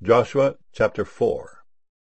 Joshua chapter 4.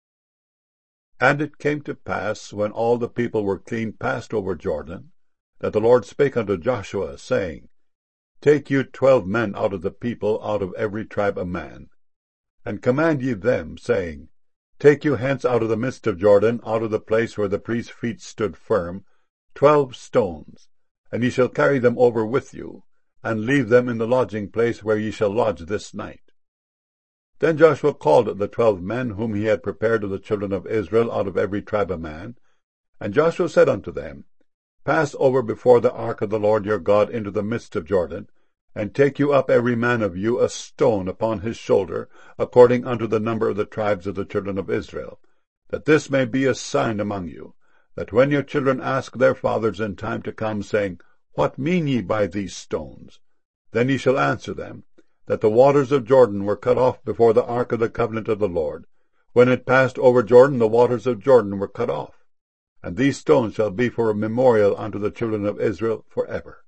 And it came to pass, when all the people were clean passed over Jordan, that the Lord spake unto Joshua, saying, Take you 12 men out of the people, out of every tribe a man, and command ye them, saying, Take you hence out of the midst of Jordan, out of the place where the priest's feet stood firm, 12 stones, and ye shall carry them over with you, and leave them in the lodging place where ye shall lodge this night. Then Joshua called the 12 men whom he had prepared of the children of Israel out of every tribe a man. And Joshua said unto them, Pass over before the ark of the Lord your God into the midst of Jordan, and take you up every man of you a stone upon his shoulder, according unto the number of the tribes of the children of Israel, that this may be a sign among you, that when your children ask their fathers in time to come, saying, What mean ye by these stones? Then ye shall answer them, that the waters of Jordan were cut off before the ark of the covenant of the Lord. When it passed over Jordan, the waters of Jordan were cut off. And these stones shall be for a memorial unto the children of Israel forever.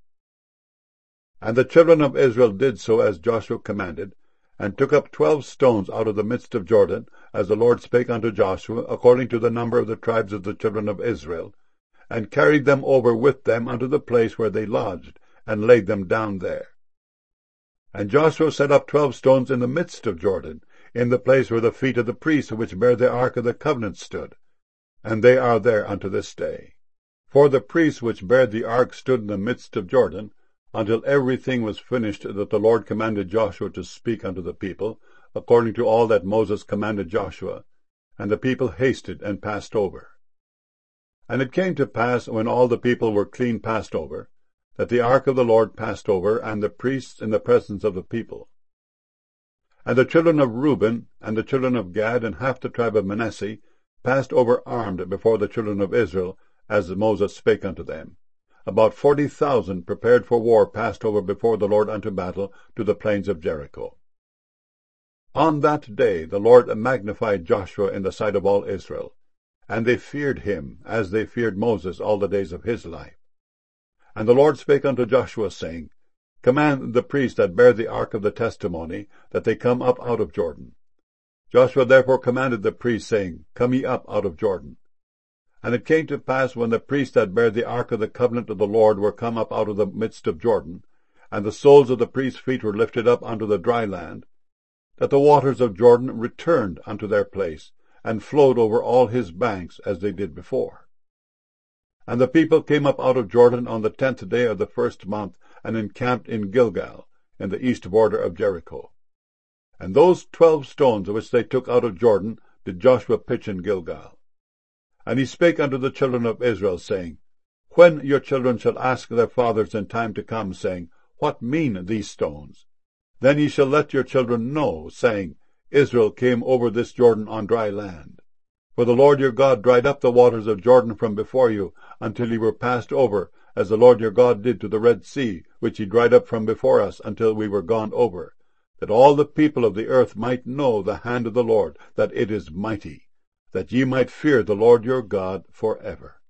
And the children of Israel did so as Joshua commanded, and took up 12 stones out of the midst of Jordan, as the Lord spake unto Joshua, according to the number of the tribes of the children of Israel, and carried them over with them unto the place where they lodged, and laid them down there. And Joshua set up 12 stones in the midst of Jordan, in the place where the feet of the priests which bear the ark of the covenant stood, and they are there unto this day. For the priests which bare the ark stood in the midst of Jordan, until everything was finished that the Lord commanded Joshua to speak unto the people, according to all that Moses commanded Joshua. And the people hasted and passed over. And it came to pass, when all the people were clean passed over, that the ark of the Lord passed over, and the priests in the presence of the people. And the children of Reuben, and the children of Gad, and half the tribe of Manasseh, passed over armed before the children of Israel, as Moses spake unto them. About 40,000 prepared for war passed over before the Lord unto battle to the plains of Jericho. On that day the Lord magnified Joshua in the sight of all Israel, and they feared him, as they feared Moses all the days of his life. And the Lord spake unto Joshua, saying, Command the priests that bear the ark of the testimony, that they come up out of Jordan. Joshua therefore commanded the priests, saying, Come ye up out of Jordan. And it came to pass, when the priests that bear the ark of the covenant of the Lord were come up out of the midst of Jordan, and the soles of the priests' feet were lifted up unto the dry land, that the waters of Jordan returned unto their place, and flowed over all his banks, as they did before. And the people came up out of Jordan on the 10th day of the 1st month, and encamped in Gilgal, in the east border of Jericho. And those 12 stones which they took out of Jordan did Joshua pitch in Gilgal. And he spake unto the children of Israel, saying, When your children shall ask their fathers in time to come, saying, What mean these stones? Then ye shall let your children know, saying, Israel came over this Jordan on dry land. For the Lord your God dried up the waters of Jordan from before you, until ye were passed over, as the Lord your God did to the Red Sea, which he dried up from before us, until we were gone over, that all the people of the earth might know the hand of the Lord, that it is mighty, that ye might fear the Lord your God forever.